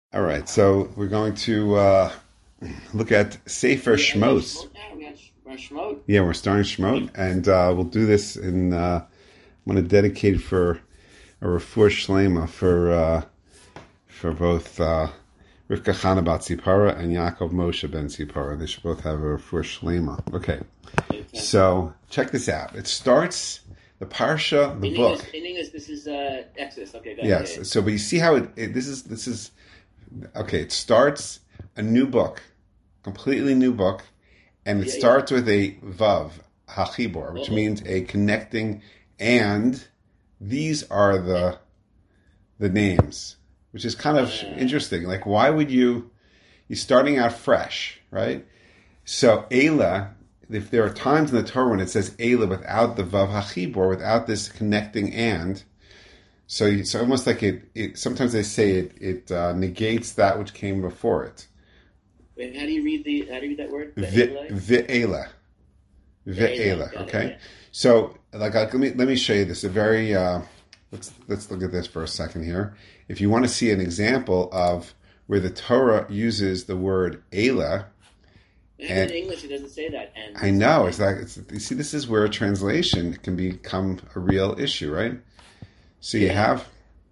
All right, so we're going to look at Sefer Shmos. We're Shmot. Yeah, we're starting Shmot, and we'll do this in. I'm going to dedicate for a refuah shlema for both Rivka Chana bat Zipara and Yaakov Moshe ben Zipara. They should both have a refuah shlema. Okay, so check this out. It starts the parsha, the book. In English, this is Exodus. Okay, go Yes. ahead. So, but you see how this is. Okay, it starts a new book, completely new book, and it starts with a vav, hachibor, which means a connecting, and these are the names, which is kind of interesting. Like, why would you're starting out fresh, right? So, Eila, if there are times in the Torah when it says Eila without the vav hachibor, without this connecting and, so it's almost like it. Sometimes they say it negates that which came before it. Wait, how do you read that word? Ve'ela. Okay. Yeah. So, let me show you this. A very let's look at this for a second here. If you want to see an example of where the Torah uses the word Ela, and in English it doesn't say that. And I know you see, this is where a translation can become a real issue, right? So you have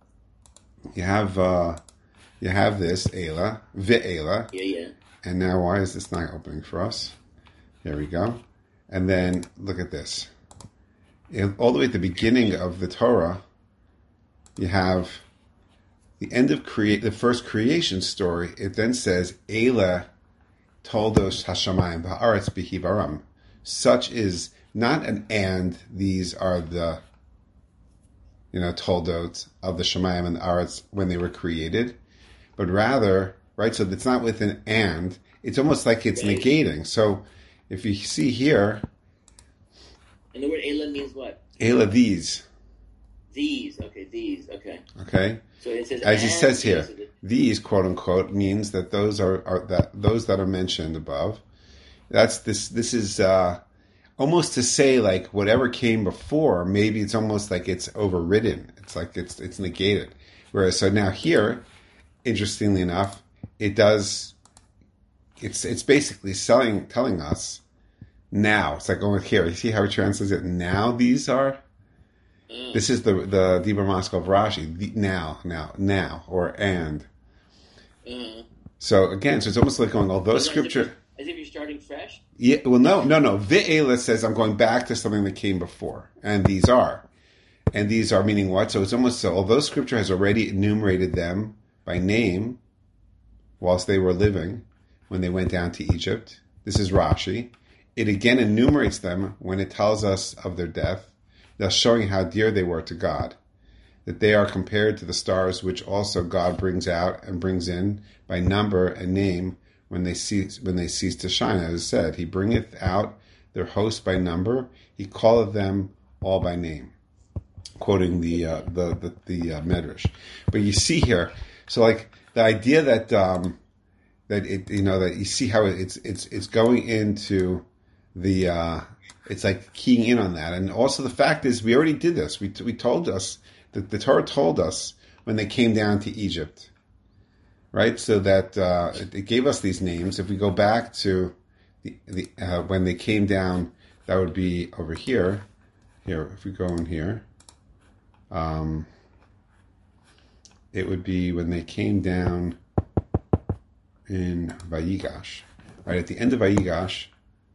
this Ela, Ve'ela. Yeah. And now why is this not opening for us? There we go. And then look at this. All the way at the beginning of the Torah, you have the end of the first creation story. It then says, Ela toldos hashamayim ba'aretz bihibaram. Such is not an and, these are the toldot of the Shemayim and the Aretz when they were created, but rather, right, so it's not with an and, it's almost like it's negating. So if you see here... And the word Eila means what? Eila, these. These, these, okay. Okay? So it says... As he says here, these, quote unquote, means that those those that are mentioned above. This is... almost to say, like, whatever came before, maybe it's almost like it's overridden. It's like it's negated. Whereas, so now here, interestingly enough, it's basically telling us now. It's like over here. You see how it translates it? Now these are. This is the Dibur Maskal of Rashi. Now, or and. So again, so it's almost like going, although scripture. As if you're starting fresh? Yeah, well, no. Ve'ela says I'm going back to something that came before. And these are meaning what? So it's almost so, although scripture has already enumerated them by name whilst they were living, when they went down to Egypt, this is Rashi, it again enumerates them when it tells us of their death, thus showing how dear they were to God, that they are compared to the stars which also God brings out and brings in by number and name, when they cease to shine. As I said, he bringeth out their host by number, he calleth them all by name. Quoting the Medrash. But you see here, so like the idea that that you see how it's going into the it's like keying in on that. And also the fact is, we already did this. We told us that the Torah told us when they came down to Egypt. Right, so that it gave us these names. If we go back to the when they came down, that would be over here. Here, if we go in here, it would be when they came down in Vayigash. Right at the end of Vayigash,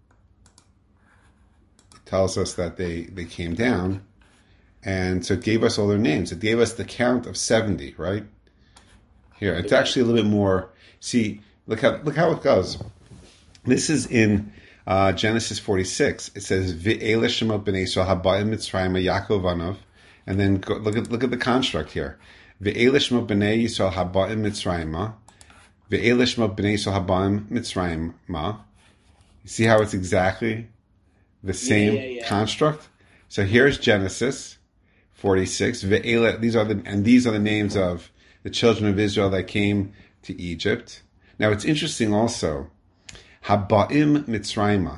it tells us that they came down, and so it gave us all their names. It gave us the count of 70. Right. Here, it's actually a little bit more. See, look how it goes. This is in Genesis 46. It says Ve'ela Shemot b'nei Yisrael habayim Mitzrayim Yaakov Anov, and then look at the construct here. Ve'ela Shemot b'nei Yisrael habayim Mitzrayim, Ve'ela Shemot b'nei Yisrael habayim Mitzrayim. You see how it's exactly the same construct. So here's Genesis 46. Ve'ela. These are the names of the children of Israel that came to Egypt. Now it's interesting also, Haba'im Mitzrayim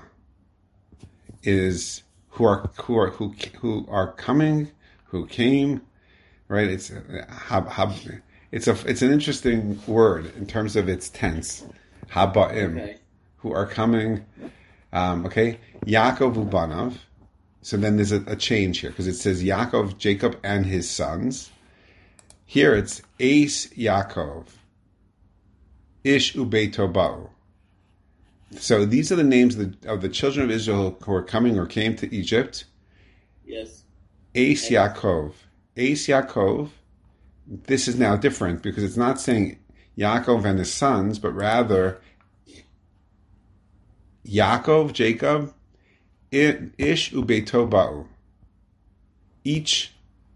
is who are coming, who came, right? it's an interesting word in terms of its tense. Haba'im, who are coming. Okay, Yaakov Ubanav. So then there's a change here because it says Yaakov, Jacob, and his sons. Here it's Eis Yaakov, Ish Ubeito Ba'u. So these are the names of the children of Israel who are coming or came to Egypt. Yes. Eis Yaakov. Eis Yaakov. This is now different because it's not saying Yaakov and his sons, but rather Yaakov, Jacob, Ish Ubeito Ba'u. Each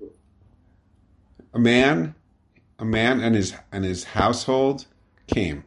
a man and his household came.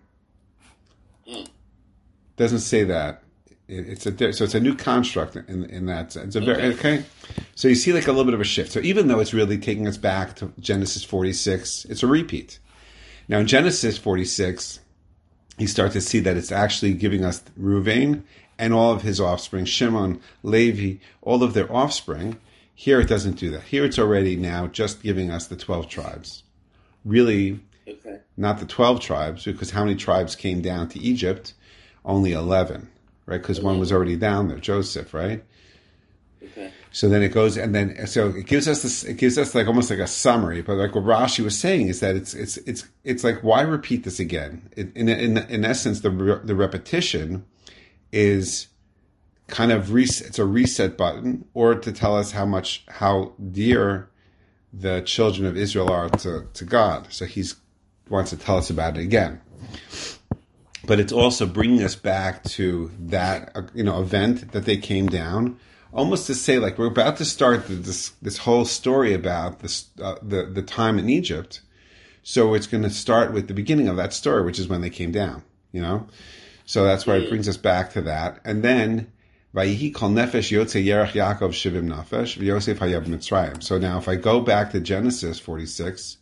Doesn't say that. So it's a new construct in that sense. Okay. So you see like a little bit of a shift. So even though it's really taking us back to Genesis 46, it's a repeat. Now in Genesis 46, you start to see that it's actually giving us Reuven and all of his offspring, Shimon, Levi, all of their offspring. Here it doesn't do that. Here it's already now just giving us the 12 tribes. Really, not the 12 tribes, because how many tribes came down to Egypt? Only 11, right? Because one was already down there, Joseph, right? Okay. So then it goes, and then so it gives us this. It gives us like almost like a summary. But like what Rashi was saying is that it's like, why repeat this again? In essence, the repetition is kind of it's a reset button, or to tell us how dear the children of Israel are to God. So he wants to tell us about it again. But it's also bringing us back to that event that they came down, almost to say like we're about to start this whole story about the time in Egypt. So it's going to start with the beginning of that story, which is when they came down. So that's why it brings us back to that, and then. Vayihi kol nefesh yotze yerach Yaakov shivim nafesh v'Yosef hayab Mitzrayim. So now, if I go back to Genesis 46,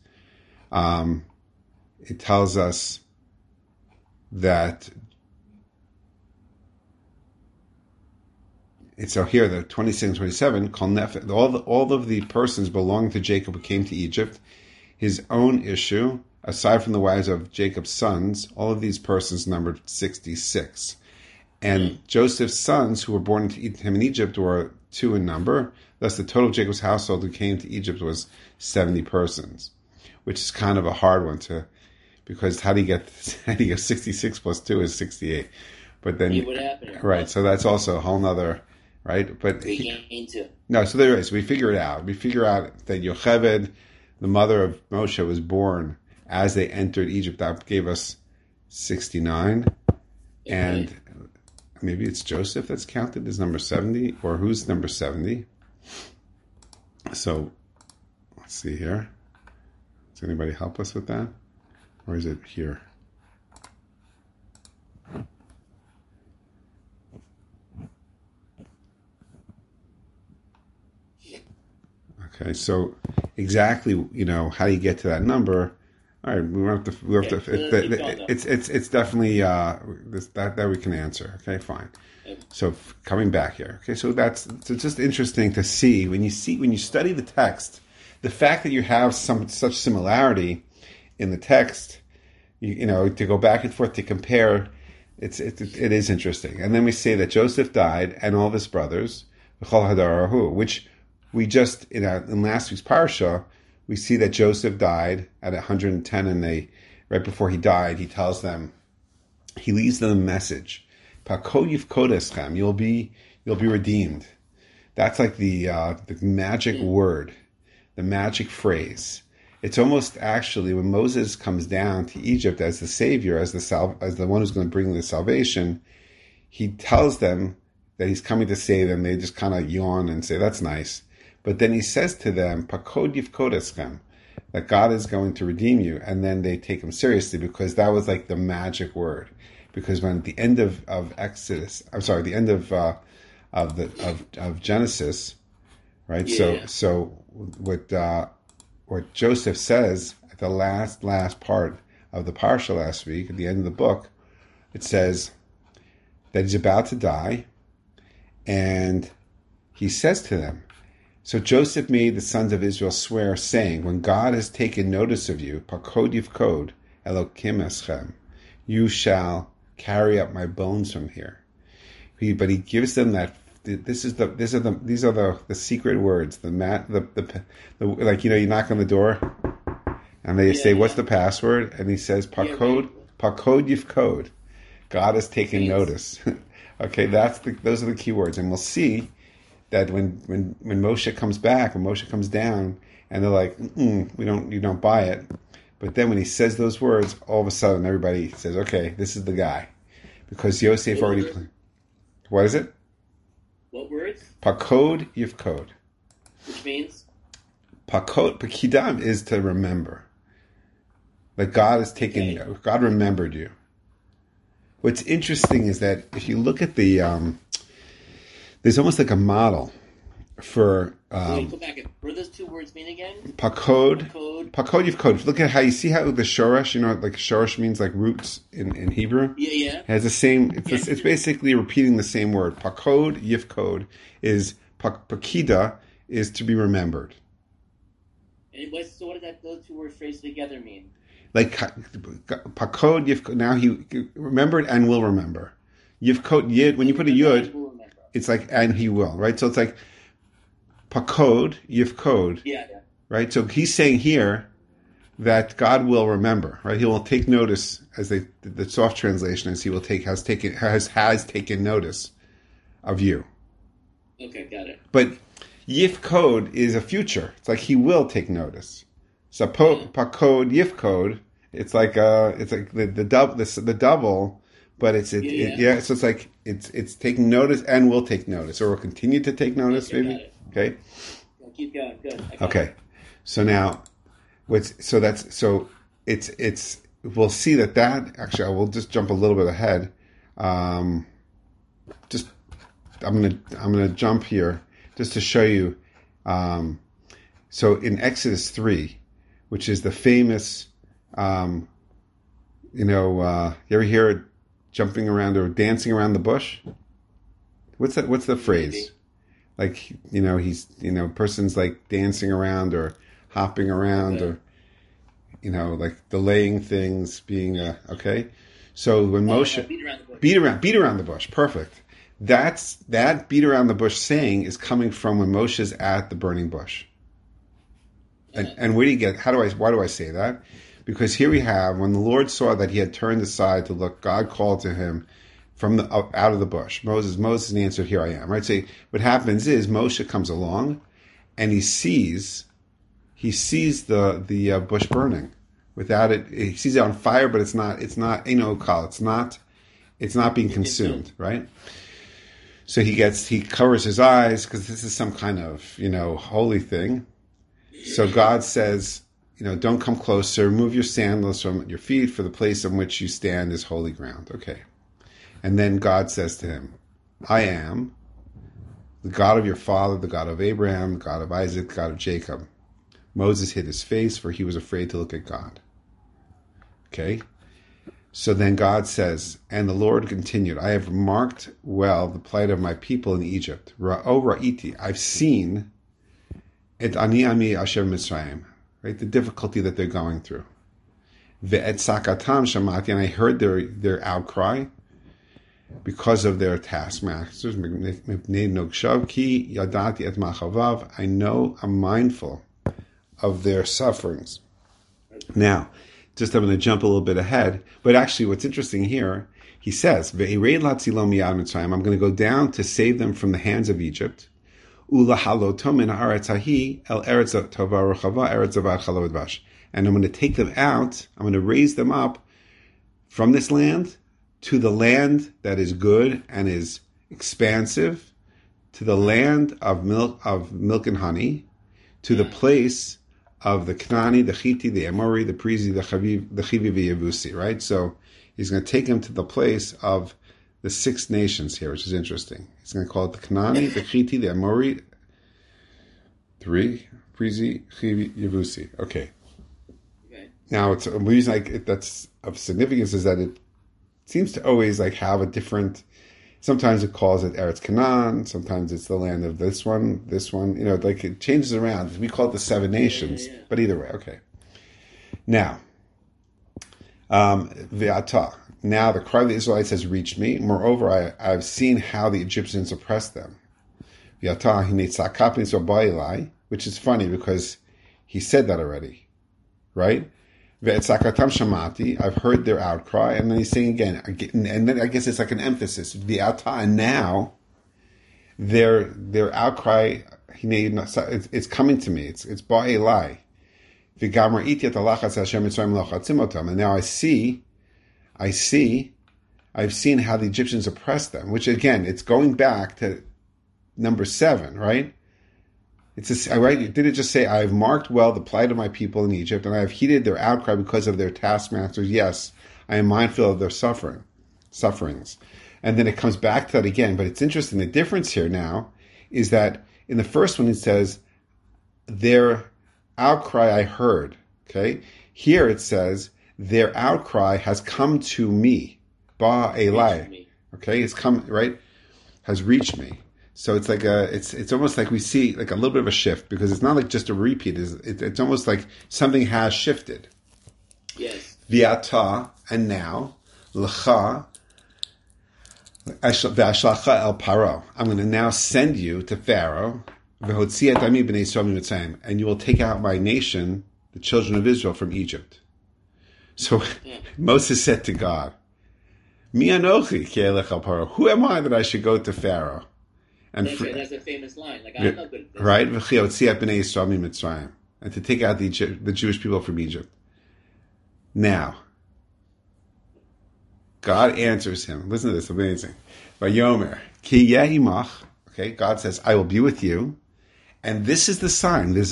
it tells us that it's here the 26 and 27. Kol nefesh, all of the persons belonging to Jacob who came to Egypt, his own issue, aside from the wives of Jacob's sons, all of these persons numbered 66. And Joseph's sons, who were born to him in Egypt, were 2 in number. Thus, the total of Jacob's household who came to Egypt was 70 persons, which is kind of a hard one because how do you get 66 plus 2 is 68? But then, what happened? Right? So that's also a whole nother, right? But no, so there is. We figure it out. We figure out that Yocheved, the mother of Moshe, was born as they entered Egypt. That gave us 69, and maybe it's Joseph that's counted as number 70, or who's number 70? So, let's see here. Does anybody help us with that? Or is it here? Okay, so exactly, how do you get to that number? All right, we have to. It's definitely that we can answer. Okay, fine. So coming back here. Okay, so it's just interesting to see when you study the text, the fact that you have such similarity in the text, to go back and forth to compare, it is interesting. And then we say that Joseph died and all of his brothers, which we just in last week's parsha. We see that Joseph died at 110, and right before he died, he tells them, he leaves them a message: you'll be redeemed. That's like the magic word, the magic phrase. It's almost actually when Moses comes down to Egypt as the savior, as the one who's going to bring the salvation. He tells them that he's coming to save them. They just kind of yawn and say, "That's nice." But then he says to them, "Pakod yifkodeschem," that God is going to redeem you, and then they take him seriously because that was like the magic word. Because when at the end of Exodus, the end of Genesis, right? Yeah. So what Joseph says at the last part of the parsha last week, at the end of the book, it says that he's about to die, and he says to them. So Joseph made the sons of Israel swear, saying, when God has taken notice of you, Pakod Yivkod, Elokim Eschem, you shall carry up my bones from here. But he gives them that. These are the secret words. The like, you knock on the door, and they say, "What's the password?" And he says, "Pakod Yivkod." God has taken notice. Okay, those are the key words, and we'll see that when Moshe comes back, when Moshe comes down, and they're like, you don't buy it. But then when he says those words, all of a sudden everybody says, okay, this is the guy. Because Yosef already... What is it? What words? Pakod Yivkod. Which means? Pakidam is to remember. Like God has taken... God remembered you. What's interesting is that if you look at the... there's almost like a model for... Wait, go back. What do those two words mean again? Pakod Yivkod. Look at how you see how the shoresh, like shoresh means like roots in Hebrew? Yeah. It has the same... It's basically repeating the same word. Pakod Yivkod is... Pakida is to be remembered. And so what does those two words phrased together mean? Like Pakod Yivkod, now he remembered and will remember. Yivkod, Yid, when you put a Yud, it's like, and he will, right? So it's like Pakod, Yivkod. Yeah. Right? So he's saying here that God will remember, right? He will take notice, as the soft translation is, he will has taken notice of you. Okay, got it. But Yivkod is a future. It's like he will take notice. So Pakod Yivkod, it's like the double, but so it's like it's taking notice and will take notice, or will continue to take notice, okay, maybe. Okay. Keep going. Good. Okay. So now, we'll see that actually I will just jump a little bit ahead. I'm gonna jump here just to show you. So in Exodus 3, which is the famous, you ever hear it jumping around or dancing around the bush? What's that? What's the phrase? Maybe. Like, he's, person's like dancing around or hopping around or, like delaying things, being, okay. So when Moshe, beat around the bush. Perfect. That beat around the bush saying is coming from when Moshe's at the burning bush. And where do you get, why do I say that? Because here we have, when the Lord saw that he had turned aside to look, God called to him from out of the bush. Moses answered, here I am. Right? So what happens is Moshe comes along and he sees the bush burning without it. He sees it on fire, but it's not being consumed, right? So he covers his eyes because this is some kind of, holy thing. So God says, don't come closer, remove your sandals from your feet, for the place on which you stand is holy ground. Okay. And then God says to him, I am the God of your father, the God of Abraham, the God of Isaac, the God of Jacob. Moses hid his face, for he was afraid to look at God. Okay? So then God says, and the Lord continued, I have marked well the plight of my people in Egypt. Ra'o ra'iti, I've seen et ani ami asher Mitzrayim, right? The difficulty that they're going through. Ve'et sakatam shamati, and I heard their outcry because of their taskmasters. I know, I'm mindful of their sufferings. Now, I'm going to jump a little bit ahead, but actually what's interesting here, he says, I'm going to go down to save them from the hands of Egypt, and I'm going to take them out, I'm going to raise them up from this land to the land that is good and is expansive, to the land of milk and honey, to the place of the Knani, the Chiti, the Amori, the Perizi, the Chivi, the Yevusi, right? So he's going to take him to the place of the 6 nations here, which is interesting. He's going to call it the Knani, the Chiti, the Amori, 3, Perizi, Chivi, Yevusi. Okay. Now, it's a reason that's of significance is that it seems to always have a different Sometimes it calls it Eretz Canaan. Sometimes it's the land of this one. Like it changes around. We call it the seven nations. Yeah. But either way, okay. Now, V'ata. Now the cry of the Israelites has reached me. Moreover, I've seen how the Egyptians oppressed them. V'ata hinetzakap nitzor, which is funny because he said that already, right? Ve'etzakatam shamati. I've heard their outcry, and then he's saying again, and then I guess it's like an emphasis. V'ata, and now their outcry, it's coming to me. It's ba'elai. V'gamar ityat alachas Hashem mitzrayim lochatzim. And now I've seen how the Egyptians oppressed them. Which again, it's going back to number 7, right? Did it just say, I have marked well the plight of my people in Egypt, and I have heeded their outcry because of their taskmasters? Yes, I am mindful of their sufferings. And then it comes back to that again. But it's interesting. The difference here now is that in the first one it says, their outcry I heard. Okay? Here it says, their outcry has come to me. Ba Elai. Okay? It's come, right? Has reached me. So it's like it's almost like we see like a little bit of a shift, because it's not like just a repeat. It's almost like something has shifted. Yes. V'ata, and now, l'cha, v'ashlacha el paro. I'm going to now send you to Pharaoh, v'hotzia et ami b'nei Yisrael mitzrayim, and you will take out my nation, the children of Israel, from Egypt. So Moses said to God, Mi anochi ki elech el paro. Who am I that I should go to Pharaoh? And that's a famous line. Like, I'm not good at this. Right? And to take out the Jewish people from Egypt. Now, God answers him. Listen to this, amazing. Vayomer, ki yehimach. Okay, God says, I will be with you. And this is the sign. And this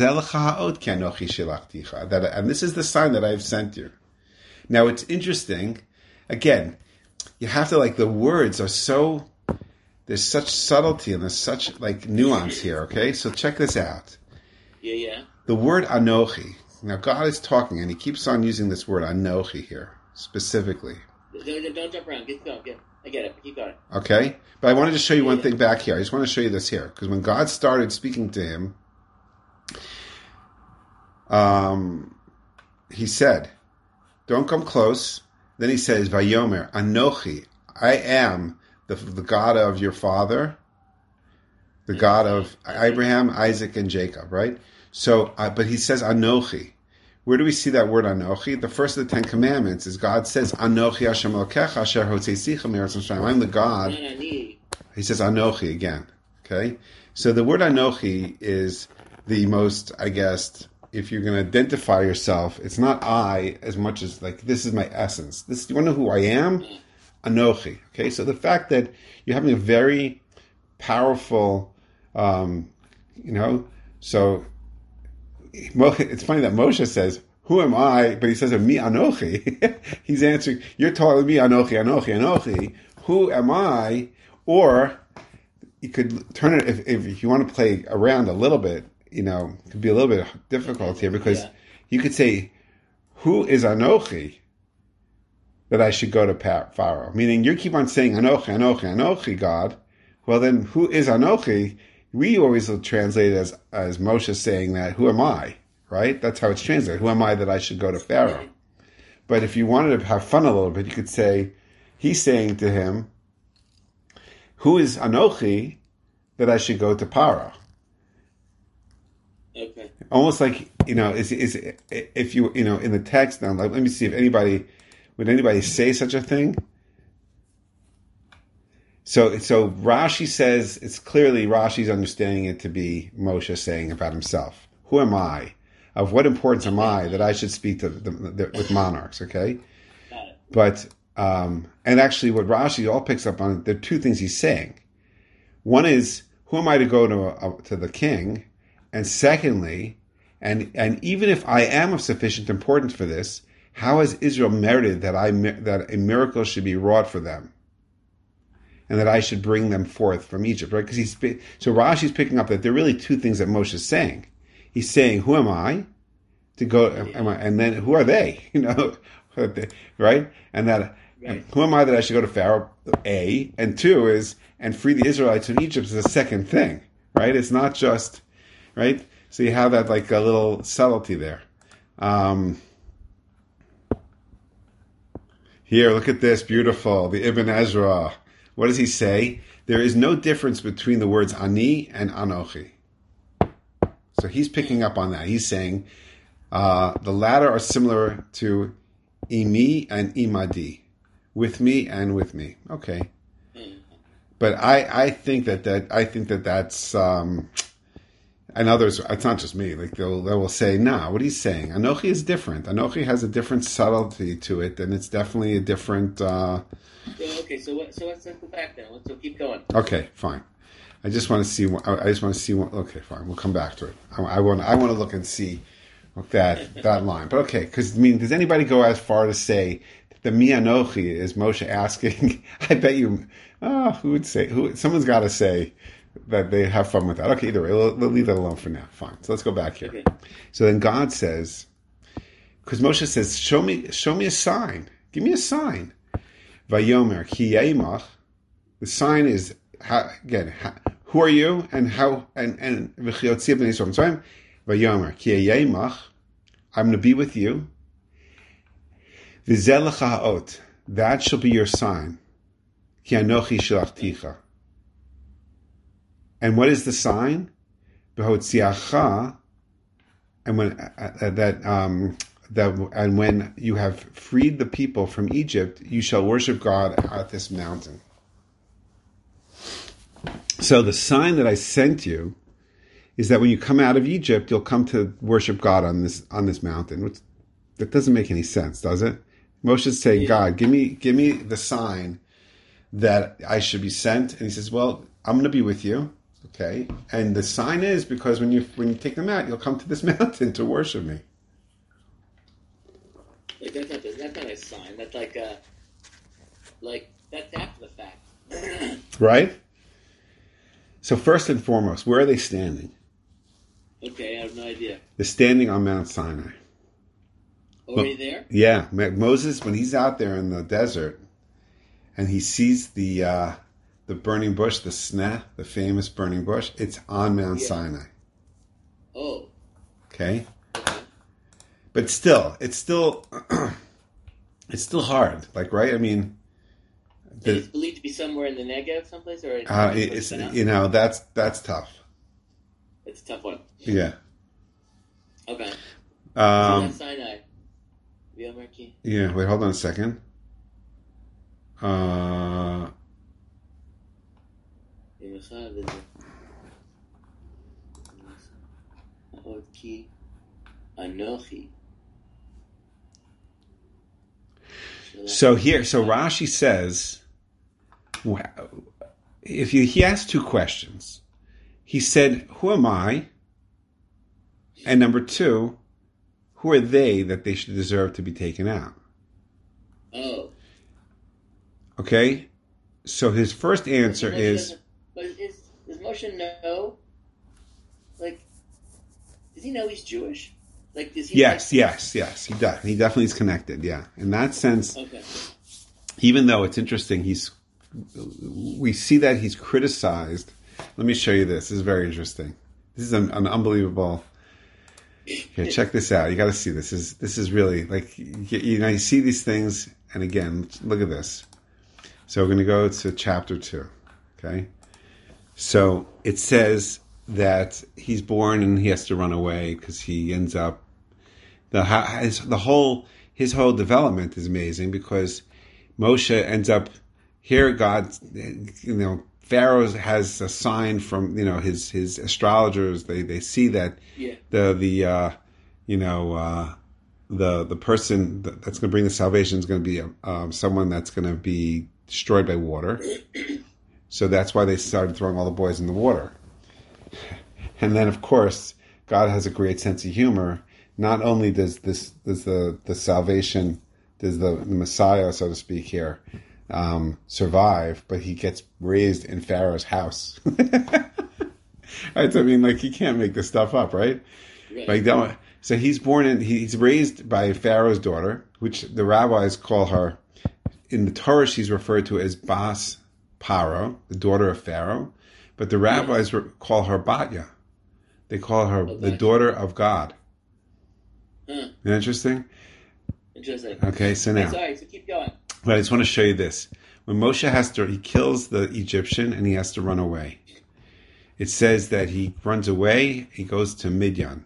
is the sign that I have sent you. Now, it's interesting. Again, you have to, the words are so... There's such subtlety and there's such nuance here, okay? So check this out. Yeah. The word Anochi. Now God is talking and he keeps on using this word Anochi here, specifically. Don't jump around. Get going. I get it. Keep going. Okay? But I wanted to show you one thing back here. I just want to show you this here. Because when God started speaking to him, he said, don't come close. Then he says, Vayomer, Anochi, I am the God of your father, the God of Abraham, Isaac, and Jacob, right? So, but he says Anochi. Where do we see that word Anochi? The first of the 10 Commandments is God says Anochi Hashem Elokecha Asher Hotzeisicha Me'eretz Mitzrayim. I'm the God. He says Anochi again. Okay, so the word Anochi is the most, I guess, if you're going to identify yourself, it's not I as much as this is my essence. You want to know who I am? Anochi. Okay, so the fact that you're having a very powerful, so it's funny that Moshe says, who am I? But he says, mi Anochi. He's answering, you're telling me Anochi. Who am I? Or you could turn it, if you want to play around a little bit, it could be a little bit difficult here, because you could say, who is Anochi that I should go to Pharaoh? Meaning, you keep on saying, Anochi, God. Well, then, who is Anochi? We always translate it as Moshe saying that, who am I? Right? That's how it's translated. Who am I that I should go to Pharaoh? But if you wanted to have fun a little bit, you could say, he's saying to him, who is Anochi that I should go to Pharaoh? Okay. Almost like, is if you, in the text now, let me see if would anybody say such a thing? So Rashi says, it's clearly Rashi's understanding it to be Moshe saying about himself. Who am I? Of what importance am I that I should speak to with monarchs, okay? Got it. But, and actually what Rashi all picks up on, there are two things he's saying. One is, who am I to go to the king? And secondly, and even if I am of sufficient importance for this, how has Israel merited that a miracle should be wrought for them, and that I should bring them forth from Egypt? Right? Because so Rashi's picking up that there are really two things that Moshe is saying. He's saying, "Who am I to go?" And then who are they? Right? And that Right. Who am I that I should go to Pharaoh? A. And two is, and free the Israelites from Egypt is a second thing, right? It's not just, right? So you have that like a little subtlety there. Here, look at this, beautiful. The Ibn Ezra. What does he say? There is no difference between the words ani and anochi. So he's picking up on that. He's saying the latter are similar to imi and imadi, with me and with me. Okay, but I think that's and others. It's not just me. Like they will say, nah. What he's saying, anochi is different. Anochi has a different subtlety to it, and it's definitely a different. Okay, so let's go back then. Let's keep going. Okay, fine. I just want to see. Okay, fine. We'll come back to it. I want to look and see that line. But okay, because does anybody go as far to say that the mi anochi is Moshe asking? I bet you. Who would say? Someone's got to say that they have fun with that. Okay, either way, we'll leave that alone for now. Fine. So let's go back here. Okay. So then God says, because Moshe says, show me a sign. Give me a sign. Vayomer ki yemach. The sign is who are you and how and v'chiotzi b'nei Yisrael Mitzrayim. Vayomer ki yemach. I'm going to be with you. V'zeh lecha ha'ot. That shall be your sign. Ki anochi shalachticha. And what is the sign? B'hotziacha. And when you have freed the people from Egypt, you shall worship God at this mountain. So the sign that I sent you is that when you come out of Egypt, you'll come to worship God on this mountain. That doesn't make any sense, does it? Moshe's saying, God, give me the sign that I should be sent. And he says, well, I'm going to be with you. Okay. And the sign is because when you take them out, you'll come to this mountain to worship me. Like that's not a sign. That's that's after the fact. Right? So first and foremost, where are they standing? Okay, I have no idea. They're standing on Mount Sinai. Already there? Yeah. Moses, when he's out there in the desert and he sees the burning bush, the sneh, the famous burning bush, it's on Mount Sinai. Oh. Okay? But still, it's still hard. Like, right? I mean, it's believed to be somewhere in the Negev, someplace, or it's that's tough. It's a tough one. Yeah. Okay. So Sinai. Yeah. Wait. Hold on a second. Anochi. So Rashi says, he asked two questions. He said, who am I? And number two, who are they that they should deserve to be taken out? Oh. Okay? So his first answer is... Does Moshe know? Like, does he know he's Jewish? Like, does he? Yes. He does. He definitely is connected. Yeah, in that sense. Okay. Even though it's interesting, we see that he's criticized. Let me show you this. This is very interesting. This is an unbelievable. Okay, check this out. You got to see this. This is really like you see these things, and again, look at this. So we're going to go to chapter 2. Okay, so it says that he's born and he has to run away because he ends up his whole development is amazing because Moshe ends up here. God, Pharaoh has a sign from his astrologers. They see that the person that's going to bring the salvation is going to be someone that's going to be destroyed by water. So that's why they started throwing all the boys in the water. And then, of course, God has a great sense of humor. Not only does the salvation, does the Messiah, so to speak here, survive, but he gets raised in Pharaoh's house. Right? I mean, like, you can't make this stuff up, right? Like, so he's raised by Pharaoh's daughter, which the rabbis call her in the Torah, she's referred to as Bas Paro, the daughter of Pharaoh, but the rabbis call her Batya. They call her the daughter of God. Huh. Interesting? Interesting. Okay, so now. Sorry, so keep going. But I just want to show you this. When Moshe he kills the Egyptian and he has to run away. It says that he runs away, he goes to Midian.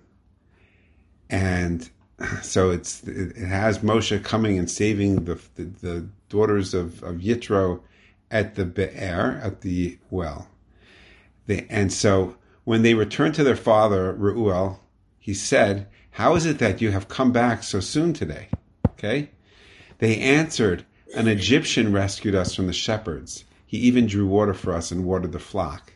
And so it has Moshe coming and saving the daughters of Yitro at the Be'er, at the well. And so when they returned to their father, Reuel, he said, "How is it that you have come back so soon today?" Okay? They answered, "An Egyptian rescued us from the shepherds. He even drew water for us and watered the flock."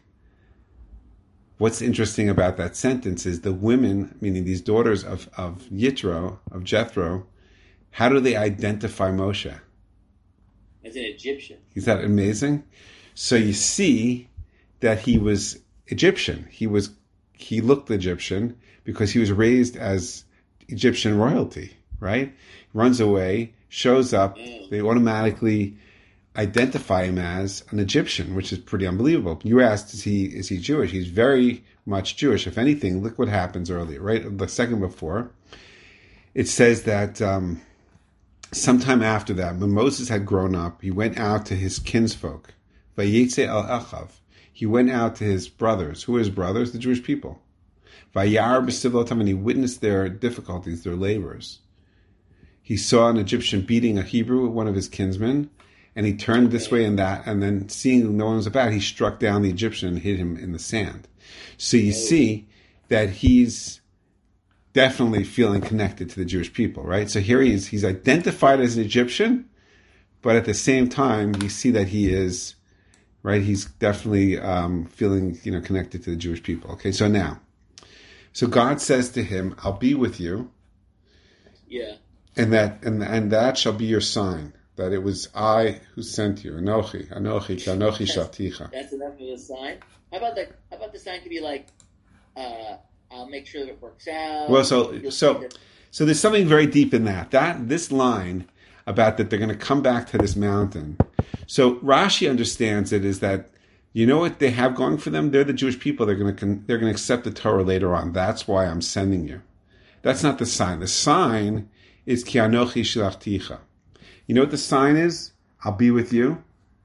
What's interesting about that sentence is the women, meaning these daughters of Yitro, of Jethro, how do they identify Moshe? As an Egyptian. Is that amazing? So you see that he was Egyptian. He looked Egyptian because he was raised as Egyptian royalty, right? Runs away, shows up, they automatically identify him as an Egyptian, which is pretty unbelievable. You asked, is he Jewish? He's very much Jewish. If anything, look what happens earlier, right? The second before, it says that sometime after that, when Moses had grown up, he went out to his kinsfolk. Vayetze el Echav. He went out to his brothers. Who are his brothers? The Jewish people. Vayar b'sivlotam, and he witnessed their difficulties, their labors. He saw an Egyptian beating a Hebrew, one of his kinsmen, and he turned this way and that, and then seeing no one was about, he struck down the Egyptian and hit him in the sand. So you see that he's definitely feeling connected to the Jewish people, right? So here he's identified as an Egyptian, but at the same time, you see that he is, right? He's definitely feeling, connected to the Jewish people. Okay, so now, God says to him, "I'll be with you." Yeah. And that shall be your sign, that it was I who sent you. Anochi shalticha. That's enough of a sign. How about the sign could be like, I'll make sure that it works out. Well, so there's something very deep in that. This line about that they're going to come back to this mountain. So Rashi understands it is that, you know what they have going for them? They're the Jewish people. They're going to accept the Torah later on. That's why I'm sending you. That's not the sign. The sign is Ki Anochi Shlachticha. You know what the sign is? I'll be with you.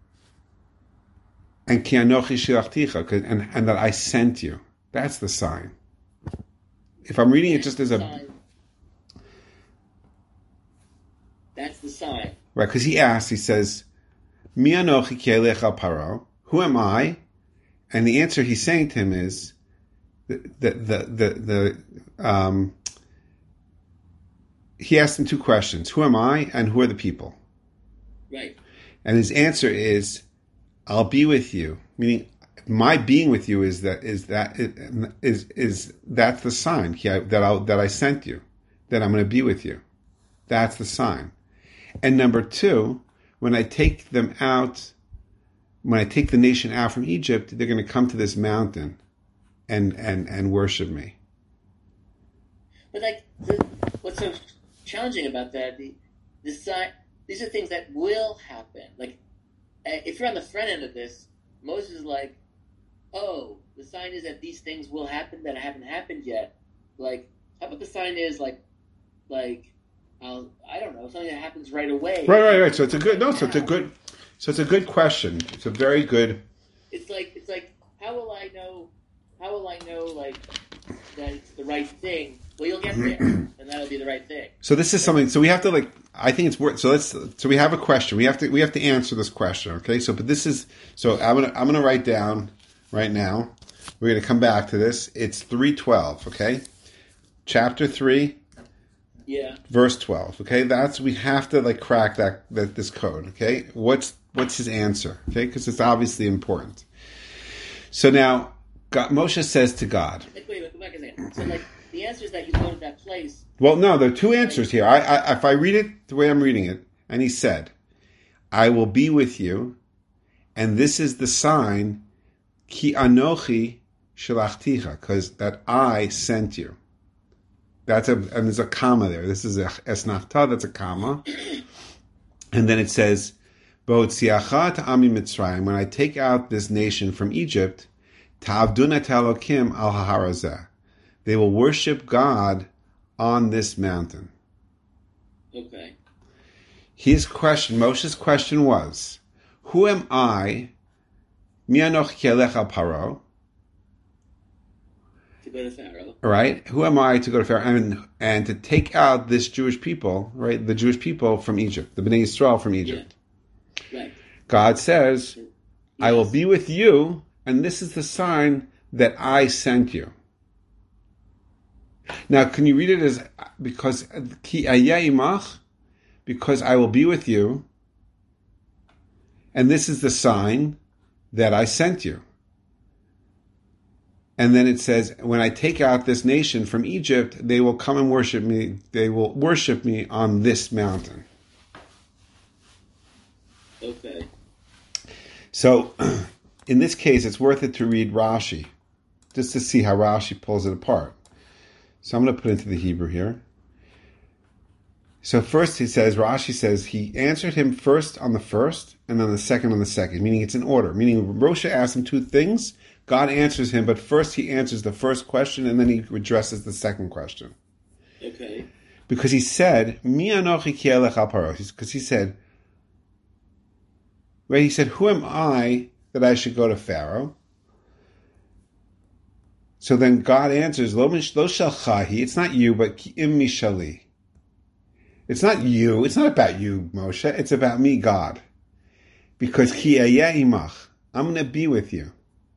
And Ki Anochi Shlachticha, and that I sent you. That's the sign. If I'm reading it just as a... That's the sign. Right, because he says, Mi Anochi Ki Elecha Paro. Who am I? And the answer he's saying to him is, he asked him two questions. Who am I and who are the people? Right. And his answer is, I'll be with you. Meaning, my being with you is that's the sign that I sent you, that I'm going to be with you. That's the sign. And number two, when I take them out, when I take the nation out from Egypt, they're going to come to this mountain and worship me. But what's so challenging about that? The sign. These are things that will happen. Like, if you're on the front end of this, Moses is like, "Oh, the sign is that these things will happen that haven't happened yet." Like, how about the sign is like, I don't know, something that happens right away. Right. So it's a good. No, so it's a good. So it's a good question. It's a very good. It's like, how will I know? Like that it's the right thing. Well, you'll get there, and that'll be the right thing. So this is something. So we have to I think it's worth. So we have a question. We have to answer this question. Okay. So, but this is. So I'm gonna write down right now. We're gonna come back to this. It's 3:12. Okay. Chapter 3. Yeah. Verse 12. Okay. We have to crack this code. Okay. What's his answer? Okay. Because it's obviously important. So now, Moshe says to God. Wait, go back a second. So the answer is that you go to that place. Well, no, there are two answers here. If I read it the way I'm reading it, and he said, "I will be with you, and this is the sign, Ki Anochi Shalachticha, because that I sent you." And there's a comma there. This is a esnachta, that's a comma. And then it says, B'otziacha ta'ami Mitzrayim, when I take out this nation from Egypt, ta'avdun et Elokim al haharazeh, they will worship God on this mountain. Okay. Moshe's question was, who am I, mi anochi kelech al Paro, to go to Pharaoh. Right? Who am I to go to Pharaoh and to take out this Jewish people, right? The Jewish people from Egypt, the Bnei Yisrael from Egypt. Yeah. Right. God says, Yes. I will be with you, and this is the sign that I sent you. Now, can you read it as, because ki ayeh imach, because I will be with you, and this is the sign that I sent you. And then it says, when I take out this nation from Egypt, they will come and worship me. They will worship me on this mountain. Okay. So, in this case, it's worth it to read Rashi, just to see how Rashi pulls it apart. So I'm going to put into the Hebrew here. So first Rashi says, he answered him first on the first, and then the second on the second, meaning it's in order. Meaning Moshe asked him two things, God answers him, but first he answers the first question, and then he addresses the second question. Okay. Because he said, Mi anochi ki elech al Paro. Because he said, right, he said, who am I that I should go to Pharaoh? So then God answers, Lo shalchahi, it's not you, but ki im mishali. It's not you, it's not about you, Moshe, it's about me, God. Because ki ayeh imach, I'm going to be with you.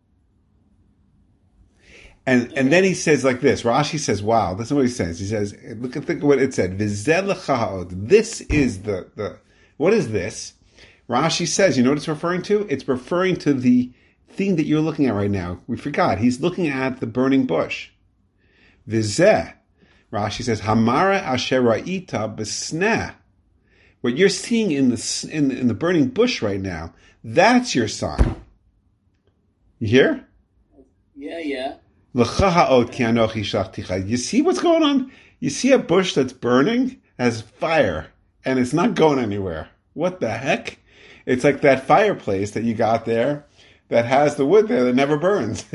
And then he says like this, Rashi says, wow, that's what he says. He says, look at what it said, V'zeh lecha ha'od. This is the, what is this? Rashi says, you know what it's referring to? It's referring to the thing that you're looking at right now. We forgot. He's looking at the burning bush. V'zeh, Rashi says, Hamara asher ra'ita b'sneh. What you're seeing in the burning bush right now, that's your sign. You hear? Yeah. You see what's going on? You see a bush that's burning, has fire, and it's not going anywhere. What the heck? It's like that fireplace that you got there that has the wood there that never burns.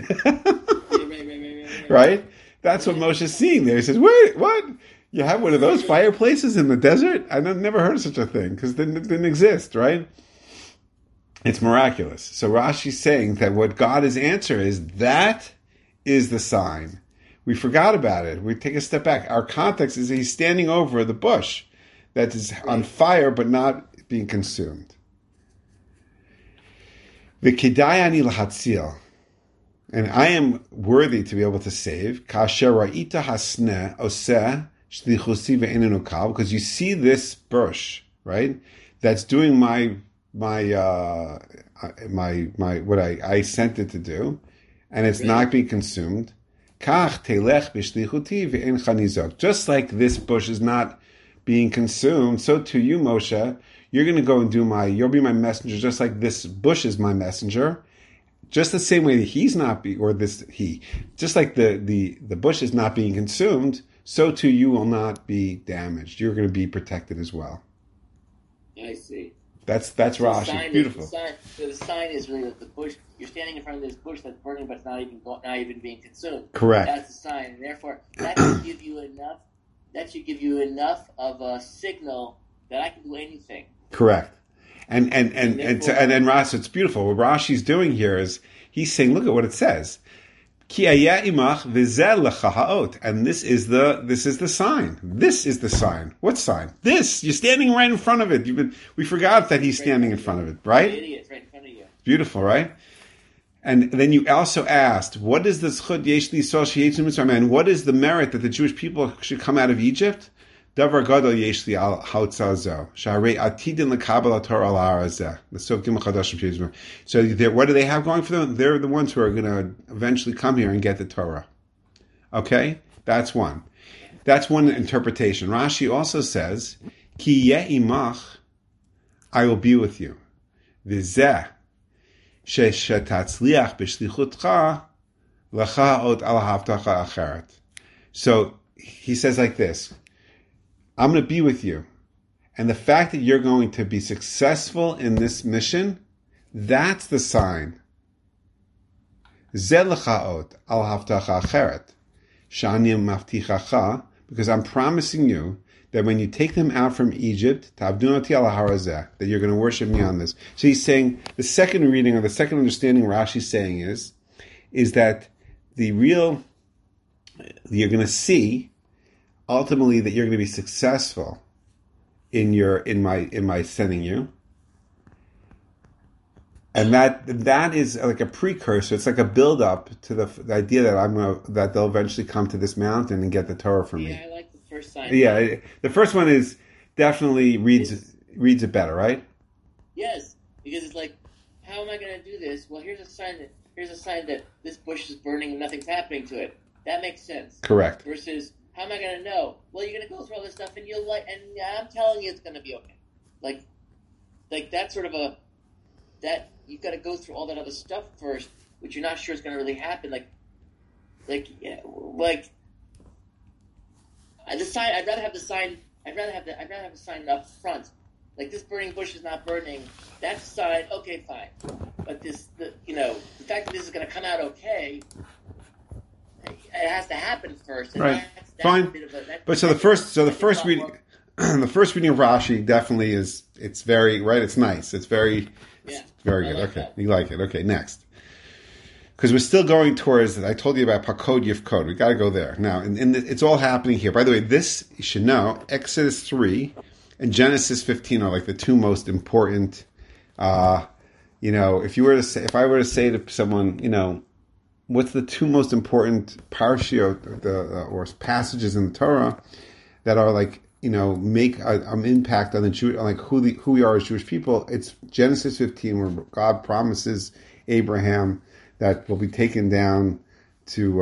Right? That's what Moshe's seeing there. He says, wait, what? You have one of those fireplaces in the desert? I've never heard of such a thing, because it didn't exist, right? It's miraculous. So Rashi's saying that what God's answer is, that is the sign. We forgot about it. We take a step back. Our context is he's standing over the bush that is on fire but not being consumed. V'kedayani lahatzil, and I am worthy to be able to save. Kasher ra'ita hasneh oseh shlichusi ve'enenu kal, because you see this bush, right? That's doing my what I sent it to do, and it's not being consumed. Kach telech b'shlichuti ve'en chanizok. Just like this bush is not being consumed, so to you, Moshe, you're going to go and you'll be my messenger, just like this bush is my messenger. Just the same way that just like the bush is not being consumed, so too you will not be damaged. You're going to be protected as well. I see. That's Rashi. Beautiful. The sign is really the bush. You're standing in front of this bush that's burning, but it's not even being consumed. Correct. That's the sign, and therefore that should give you enough. That should give you enough of a signal that I can do anything. Correct. And Rashi, it's beautiful. What Rashi's doing here is he's saying, look at what it says. Ki ayeh imach v'zeh lecha ha'ot. And this is the sign. This is the sign. What sign? This. You're standing right in front of it. We forgot that he's standing in front of it, right? It's right in front of you. Beautiful, right? And then you also asked, what is the zchut yesh li'Yisrael sheyetzim mitzrayim? And what is the merit that the Jewish people should come out of Egypt? Davar gadol yesh li al ha'otzah zo, sha'arei atidin lekabel haTorah al ha'ar hazeh. So what do they have going for them? They're the ones who are going to eventually come here and get the Torah. Okay? That's one. That's one interpretation. Rashi also says, Ki yeh imach, I will be with you. V'zeh, shetatzliach b'shlichutcha, lecha ha'ot al ha'avtacha acheret. So he says like this, I'm going to be with you. And the fact that you're going to be successful in this mission, that's the sign. Because I'm promising you that when you take them out from Egypt, that you're going to worship me on this. So he's saying, the second reading or the second understanding Rashi's saying is that you're going to see ultimately that you're going to be successful in my sending you. And that is like a precursor. It's like a build up to the idea that they'll eventually come to this mountain and get the Torah from me. Yeah, I like the first sign. Yeah, the first one is definitely reads it better, right? Yes, because it's like, how am I going to do this? Well, here's a sign that this bush is burning and nothing's happening to it. That makes sense. Correct. Versus, how am I going to know? Well, you're going to go through all this stuff and I'm telling you it's going to be okay. Like that's sort of that you've got to go through all that other stuff first, which you're not sure is going to really happen. The sign. I'd rather have the sign. I'd rather have the sign up front. Like, this burning bush is not burning. That's a sign. Okay, fine. But the fact that this is going to come out okay, it has to happen first. And right. That's fine. A bit of The first reading, the first reading of Rashi definitely is. It's very right. It's nice. It's very. Yeah, very I good. like Okay, that. you like it. Okay, next. Because we're still going towards. I told you about Pakod Yifkod. We got to go there now. And it's all happening here. By the way, this you should know. Exodus 3 and Genesis 15 are like the two most important. If I were to say to someone, what's the two most important parashiyot or passages in the Torah that are like. Make an impact on the Jew, like who we are as Jewish people. It's Genesis 15, where God promises Abraham that we'll be taken down to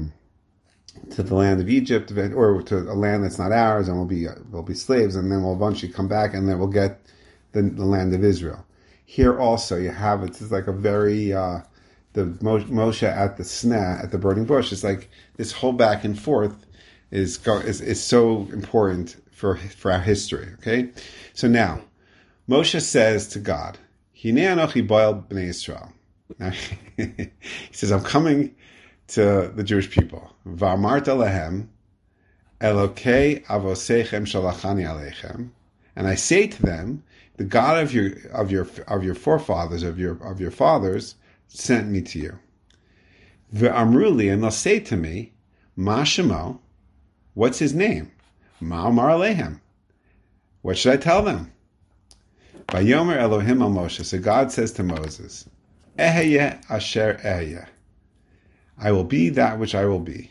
the land of Egypt, or to a land that's not ours, and we'll be slaves, and then we'll eventually come back, and then we'll get the land of Israel. Here also, you have it's like a very the Moshe at the sneh at the burning bush. It's like this whole back and forth is so important for our history. Okay, so now Moshe says to God, "Hinei anochi bo'el b'nei Yisrael." Now, he says, "I'm coming to the Jewish people. V'amarta lehem, Elokei avoseichem shalachani aleichem." And I say to them, the God of your forefathers, of your fathers, sent me to you. V'amruli, and they'll say to me, "Ma shemo?" What's his name? Ma'amar Alehem. What should I tell them? Vayomer Elohim al Moshe. So God says to Moses, Eheyeh asher eheyeh. I will be that which I will be.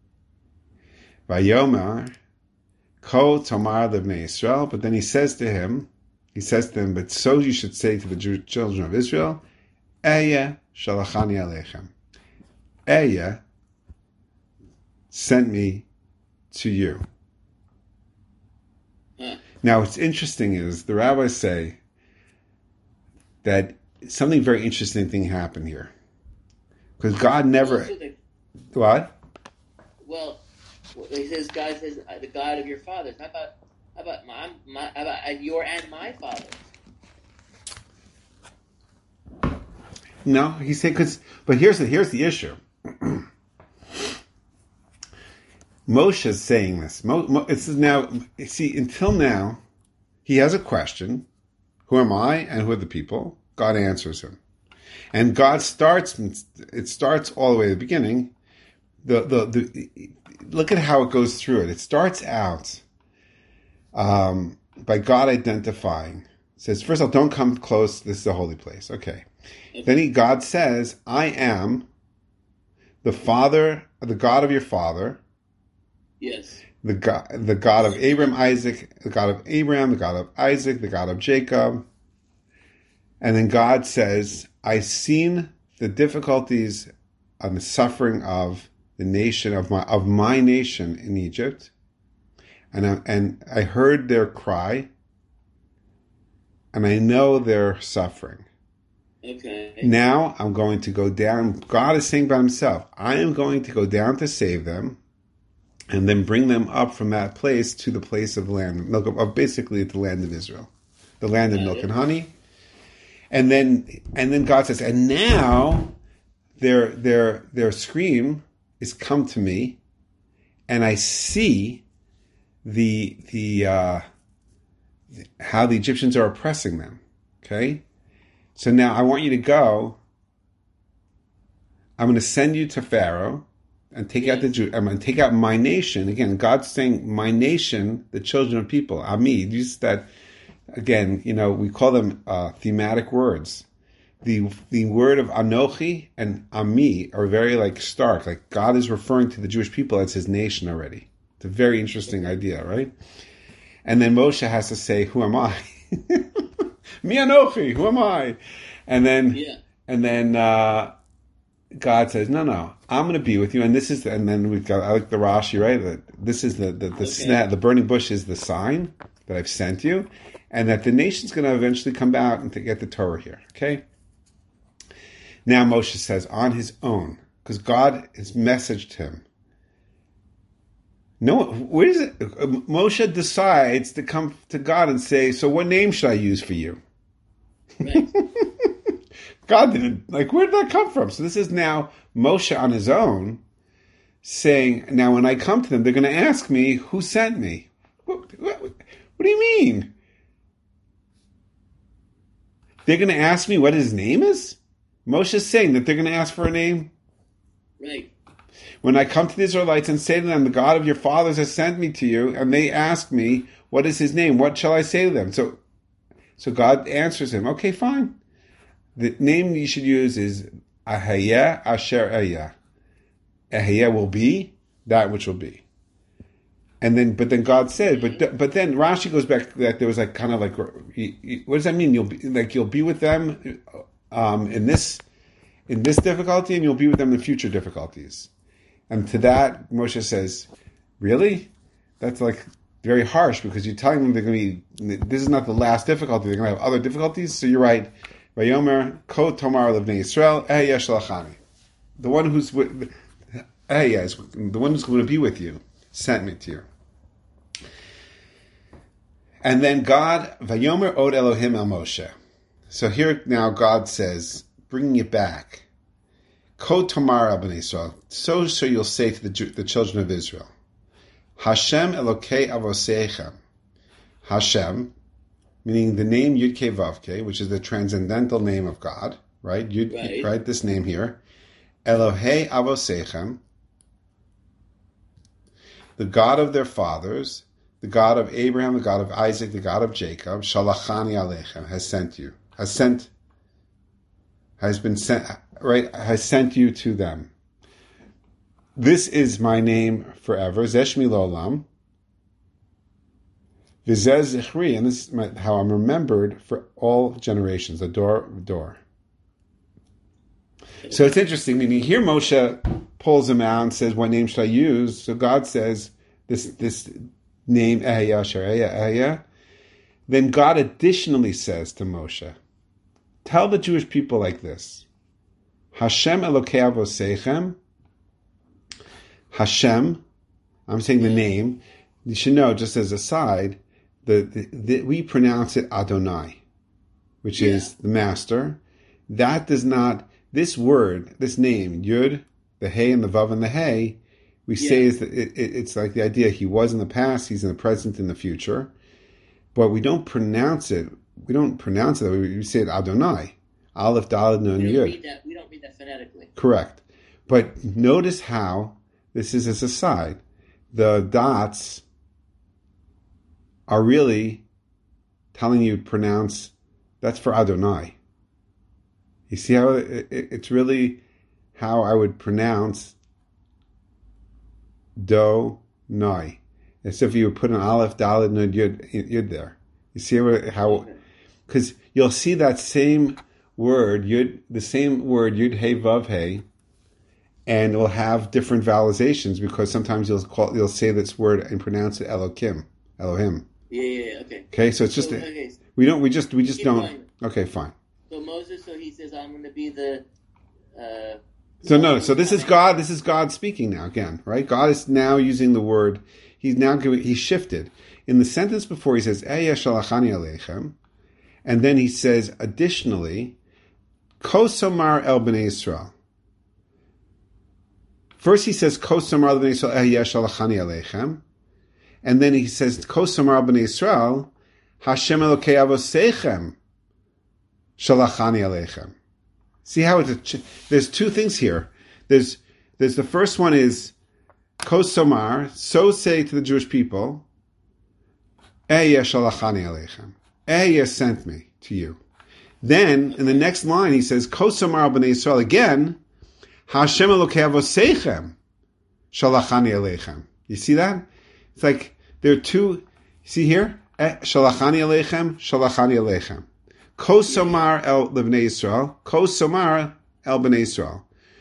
Vayomer Ko tomar lebnei Yisrael. But then he says to them, but so you should say to the children of Israel, Eheyeh shalachani aleichem. Eheyeh sent me to you. Now, what's interesting is the rabbis say that something very interesting thing happened here, because God never. What? Well, he says, God says, the God of your fathers. How about your and my fathers? No, he said but here's the issue. Moshe is saying this. This is now. See, until now, he has a question: who am I, and who are the people? God answers him, and God starts. It starts all the way at the beginning. Look at how it goes through it. It starts out by God identifying. It says, first of all, don't come close. This is a holy place. Okay. Then God says, I am the Father, the God of your father. Yes. The God of Abraham, Isaac, the God of Abraham, the God of Isaac, the God of Jacob. And then God says, I've seen the difficulties and the suffering of the nation of my nation in Egypt. And I heard their cry, and I know their suffering. Okay. Now I'm going to go down. God is saying by himself, I am going to go down to save them. and then bring them up from that place to the place of land, basically the land of Israel, the land of milk and honey. And then God says, and now their scream is come to me, and I see how the Egyptians are oppressing them. Okay, so now I want you to go. I'm going to send you to Pharaoh and take out the Jew. I'm going to take out my nation. Again, God's saying my nation, the children of people. Ami. Use that again. We call them thematic words. The word of Anochi and Ami are very stark. Like God is referring to the Jewish people as His nation already. It's a very interesting idea, right? And then Moshe has to say, "Who am I?" Mi Anochi. Who am I? And then God says, "No, I'm going to be with you." And then we've got, I like the Rashi, right? That this is the burning bush is the sign that I've sent you, and that the nation's going to eventually come out and to get the Torah here. Okay. Now Moshe says on his own, because God has messaged him. No, where is it? Moshe decides to come to God and say, "So what name should I use for you?" Right. God didn't, where did that come from? So this is now Moshe on his own saying, now when I come to them, they're going to ask me, who sent me? What do you mean? They're going to ask me what his name is? Moshe is saying that they're going to ask for a name? Right. When I come to the Israelites and say to them, the God of your fathers has sent me to you, and they ask me, what is his name? What shall I say to them? So God answers him, okay, fine. The name you should use is Ahaya Asher Ehyeh. Ahaya will be that which will be. But then God said, but then Rashi goes back that there was what does that mean? You'll be with them in this difficulty, and you'll be with them in future difficulties. And to that, Moshe says, really? That's very harsh, because you're telling them they're going to be. This is not the last difficulty. They're going to have other difficulties. So you're right. Vayomer ko tomar levnei Yisrael Ehyeh shalachani. The one who's with Ehyeh is the one who's going to be with you sent me to you. And then God Vayomer od Elohim el Moshe. So here now God says, bringing it back. Ko tomar al bnei Yisrael. So you'll say to the children of Israel, Hashem Elokei Avoseichem. Hashem, meaning the name Yud-Kei Vav-Kei, which is the transcendental name of God, right? Right? This name here. Elohei Avoseichem, the God of their fathers, the God of Abraham, the God of Isaac, the God of Jacob, Shalachani Aleichem, has sent you to them. This is my name forever, Zeshmi Lolam. Vizez Zichri, and this is how I'm remembered for all generations, a door. So it's interesting, when you hear Moshe pulls him out and says, what name should I use? So God says, this name, Ehyeh Asher Ehyeh. Then God additionally says to Moshe, tell the Jewish people like this, Hashem Elokei Avoseichem, Hashem, I'm saying the name, you should know, just as a side, we pronounce it Adonai, which is the master. That does not, this word, this name, Yud, the Hey and the Vav and the Hey, we say is that it's like the idea he was in the past, he's in the present, in the future, but we don't pronounce it. We say it Adonai. Aleph, Daled, Nun, Yud. We don't read that phonetically. Correct. But notice how, this is as a side, the dots are really telling you pronounce, that's for Adonai. You see how it's really how I would pronounce Do, Noi. As if you would put an Aleph, Daled, Nun, Yud there. You see how, because you'll see that same word, Yud, the same word, Yud, Hey, Vav, Hey, and it will have different vowelizations, because sometimes you'll say this word and pronounce it Elohim. Yeah, okay. Okay, so it's just we just don't. Fine. Okay, fine. So Moses, he says, I'm going to be the So no, so this is God. This is God speaking now again, right? God is now using the word. He shifted in the sentence before. He says "Ehyeh shalachani aleichem," and then he says additionally, "Kosomar el bnei Yisrael." First he says "Kosomar el bnei Yisrael Ehyeh shalachani aleichem," and then he says "Kosomar el bnei Yisrael Hashem Elokei Avoseichem shalachani aleichem." See how there's two things here. There's the first one is Kosomar, so say to the Jewish people, Ehyeh shalachani aleichem. Ehyeh sent me to you. Then in the next line he says Kosomar b'nei Yisrael again, Hashem Elokei Avoseichem shalachani aleichem. You see that? It's like there are two. See here, shalachani aleichem, shalachani aleichem. Kosomar el bnei Yisrael, Kosomar el bnei Yisrael.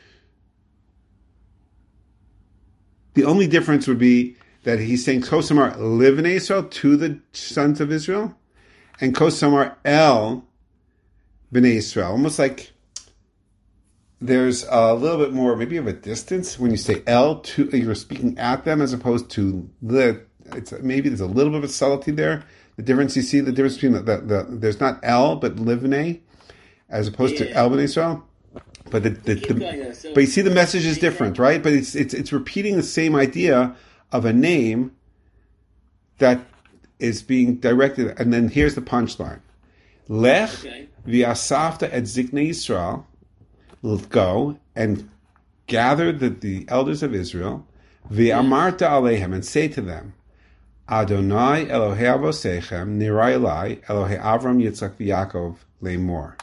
The only difference would be that he's saying Kosomar livnei Yisrael to the sons of Israel, and Kosomar el bnei Yisrael. Almost like there's a little bit more, maybe of a distance when you say el to. You're speaking at them as opposed to the. Maybe there's a little bit of a subtlety there. The difference, you see, the difference between there's not El, but Livnei, as opposed to El B'nai Yisrael. But but you see the message is different, right? But it's repeating the same idea of a name that is being directed. And then here's the punchline. Lech v'asafta et ziknei Yisrael. Go and gather the elders of Israel. V'amarta alehem, and say to them, Adonai Elohei Avoseichem Nira Elai Elohei Avram Yitzchak v'Yakov Le'mor.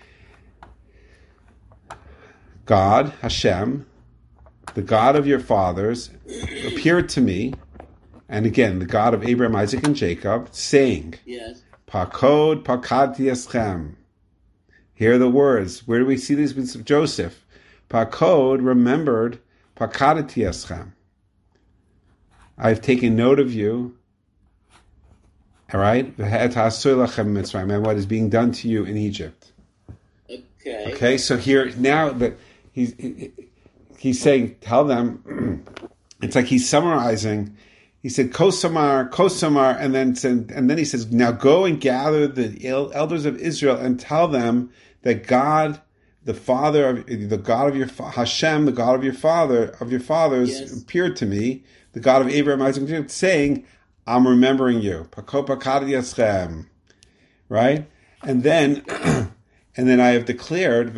God, Hashem, the God of your fathers, appeared to me, and again, the God of Abraham, Isaac, and Jacob, saying, yes. Pakod pakadti eschem. Here are the words. Where do we see these with Joseph? Pakod remembered pakadti eschem. I've taken note of you, all right? And what is being done to you in Egypt. Okay. So here now that he's saying, tell them. It's like he's summarizing. He said, Kosomar, and then he says, now go and gather the elders of Israel and tell them that God, the God of your Hashem, the God of your fathers, yes, appeared to me. The God of Abraham, Isaac, and Jacob, saying, I'm remembering you. Right? And then I have declared,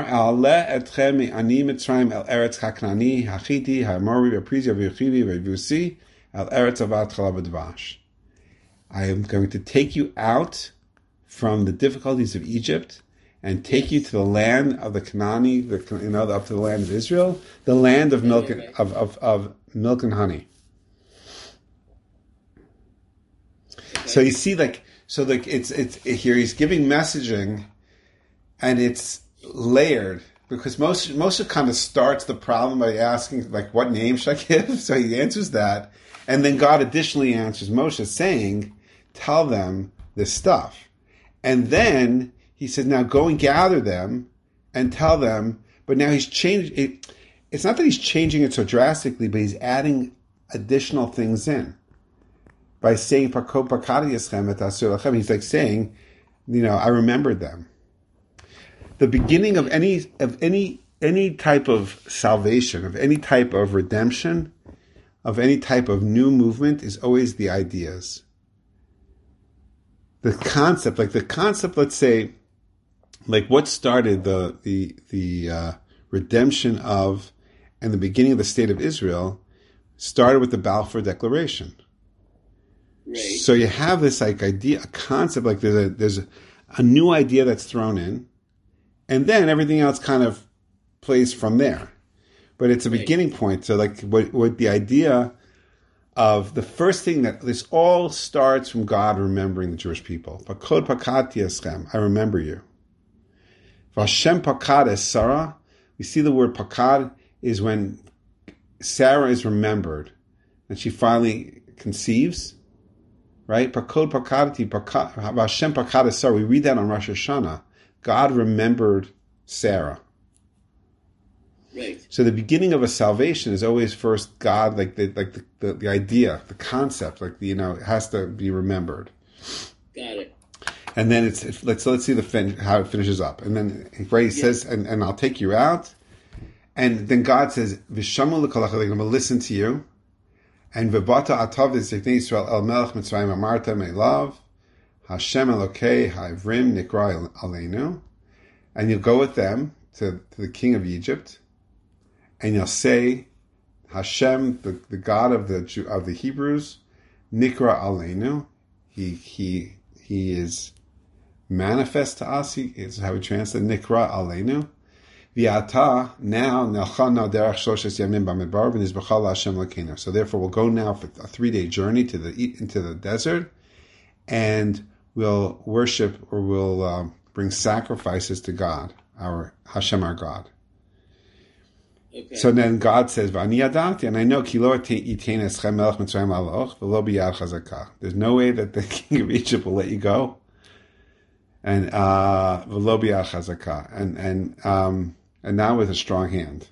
I am going to take you out from the difficulties of Egypt and take you to the land of the Canaani, up to the land of Israel, the land of milk of milk and honey. Okay. So you see, it's here he's giving messaging, and it's layered because Moshe kind of starts the problem by asking, what name should I give? So he answers that, and then God additionally answers Moshe saying, tell them this stuff, and then he said, now go and gather them and tell them. But now he's changed it. It's not that he's changing it so drastically, but he's adding additional things in. By saying, he's like saying, I remembered them. The beginning of any type of salvation, of any type of redemption, of any type of new movement is always the ideas. The concept, let's say, what started the redemption of and the beginning of the state of Israel started with the Balfour Declaration. Right. So you have this idea, a concept, there's a new idea that's thrown in, and then everything else kind of plays from there. But it's a beginning point. So what the idea of the first thing that this all starts from God remembering the Jewish people. Pakod pakadti eschem, I remember you. Vashem pakad es Sarah. We see the word pakad is when Sarah is remembered and she finally conceives, right? Pakod pakadti, Vashem pakad es Sarah. We read that on Rosh Hashanah. God remembered Sarah. Right. So the beginning of a salvation is always first God, like the idea, the concept, like it has to be remembered. Got it. And then let's see how it finishes up. And then he says, and I'll take you out. And then God says, "V'shamu l'kolach," I'm going to listen to you. And v'bata atav v'ziknei Yisrael el melech Mitzrayim amarta me'elav Hashem Elokei ha'ivrim nikra aleinu. And you'll go with them to the king of Egypt, and you'll say, Hashem, the God of the Hebrews, nikra aleinu. He is manifest to us. He is how we translate nikra aleinu. V'ata now nelchana derech shoshes yamim b'midbar v'nizbachal Hashem Elokeinu. So therefore, we'll go now for a 3-day journey into the desert, and we'll worship, or we'll bring sacrifices to God, our Hashem, our God. Okay. So then God says, "V'ani yadati," and I know ki lo yitein eschem melech Mitzrayim aloch v'lo biyad chazakah. There's no way that the king of Egypt will let you go, and v'lo biyad chazakah, and now with a strong hand.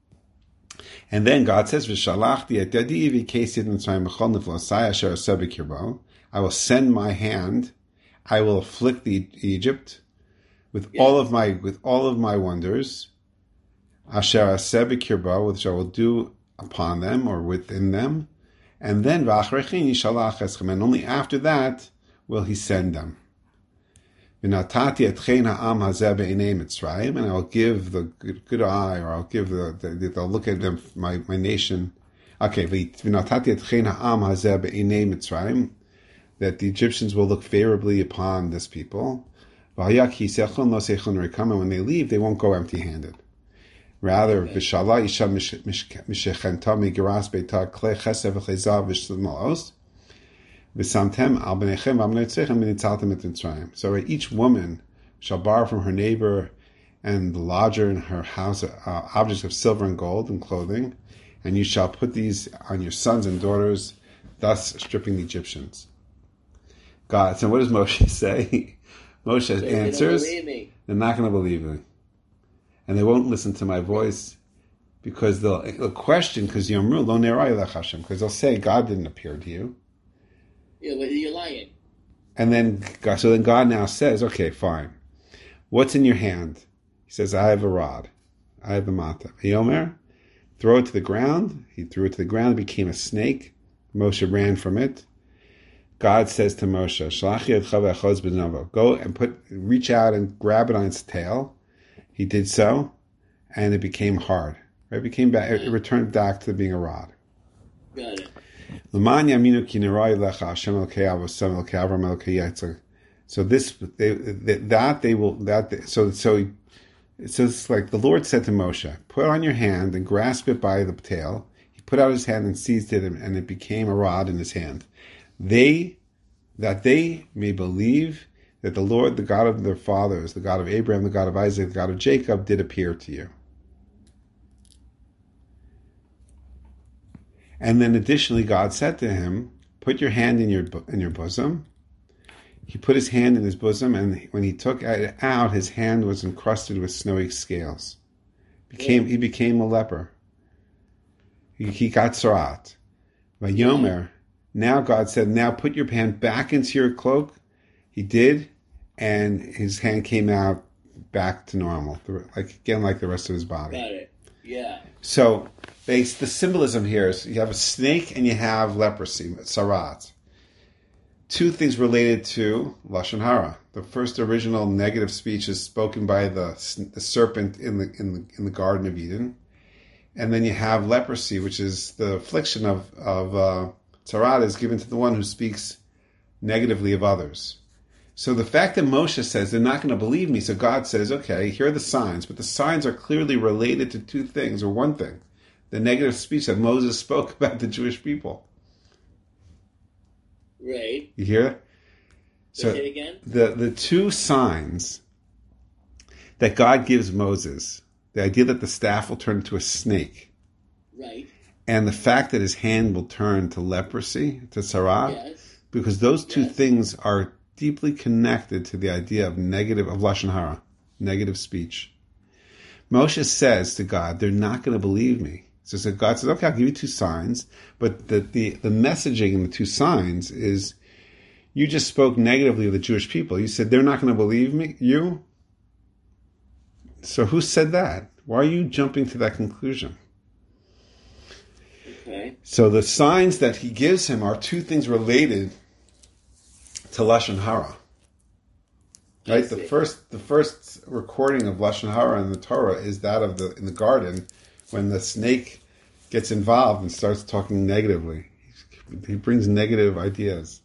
And then God says, "V'shalachti et yadi v'kesid Mitzrayim b'chol niflosai asher aseh b'kirbo." I will send my hand. I will afflict Egypt with all of my wonders. Asher aseh b'kirbo, which I will do upon them or within them. And then v'achrechin yishalach eschem, and only after that will he send them. V'natati etchein ha'am hazeh be'inei Mitzrayim, and I will give the good eye, or I'll give they'll look at them, my nation. Okay, v'natati etchein ha'am hazeh be'inei Mitzrayim, that the Egyptians will look favorably upon this people. And when they leave, they won't go empty-handed. Rather, v'shala isha mishechenta migeras beita kle chesed v'chlezav v'shlemolos v'samtem al b'nechem v'amnetzechem v'nitzaltem et Mitzrayim. So each woman shall borrow from her neighbor and the lodger in her house objects of silver and gold and clothing, and you shall put these on your sons and daughters, thus stripping the Egyptians. God. So what does Moshe say? Moshe answers, they're not going to believe me. And they won't listen to my voice, because they'll question, because they'll say, God didn't appear to you. Yeah, but you're lying. And then God now says, okay, fine. What's in your hand? He says, I have a rod. I have the mata. Yomer, throw it to the ground. He threw it to the ground. It became a snake. Moshe ran from it. God says to Moshe, go and reach out and grab it on its tail. He did so, and it became hard. Right? It returned back to being a rod. Got it. So it's like the Lord said to Moshe, put on your hand and grasp it by the tail. He put out his hand and seized it, and it became a rod in his hand. That they may believe that the Lord, the God of their fathers, the God of Abraham, the God of Isaac, the God of Jacob, did appear to you. And then additionally, God said to him, put your hand in your bosom. He put his hand in his bosom, and when he took it out, his hand was encrusted with snowy scales. He became a leper. He got sarat. Vayomer. Now God said, now put your hand back into your cloak. He did, and his hand came out back to normal, like the rest of his body. Got it. Yeah. So the symbolism here is you have a snake and you have leprosy, sarat. Two things related to Lashon Hara. The first original negative speech is spoken by the serpent in the Garden of Eden. And then you have leprosy, which is the affliction of Tzara'at is given to the one who speaks negatively of others. So the fact that Moshe says they're not going to believe me, so God says, okay, here are the signs, but the signs are clearly related to two things, or one thing. The negative speech that Moses spoke about the Jewish people. Right. You hear? So say it again? The two signs that God gives Moses, the idea that the staff will turn into a snake. Right. And the fact that his hand will turn to leprosy, to Sarah, Yes. because those two things are deeply connected to the idea of Lashon Hara, negative speech. Moshe says to God, they're not going to believe me. So God says, okay, I'll give you 2 signs, but the messaging in the 2 signs is, you just spoke negatively of the Jewish people. You said they're not going to believe me, you? So who said that? Why are you jumping to that conclusion? Okay. So the signs that he gives him are 2 things related to Lashon Hara. Right? The first recording of Lashon Hara in the Torah is that of in the garden, when the snake gets involved and starts talking negatively. He brings negative ideas.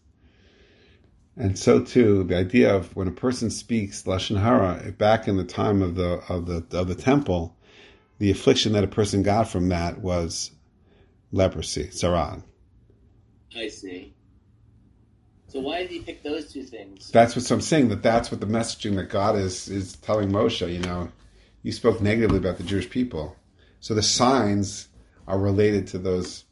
And so too, the idea of when a person speaks Lashon Hara back in the time of the temple, the affliction that a person got from that was leprosy, tzara'at. I see. So why did he pick those 2 things? That's what I'm saying. That's what the messaging that God is telling Moshe. You spoke negatively about the Jewish people, so the signs are related to those.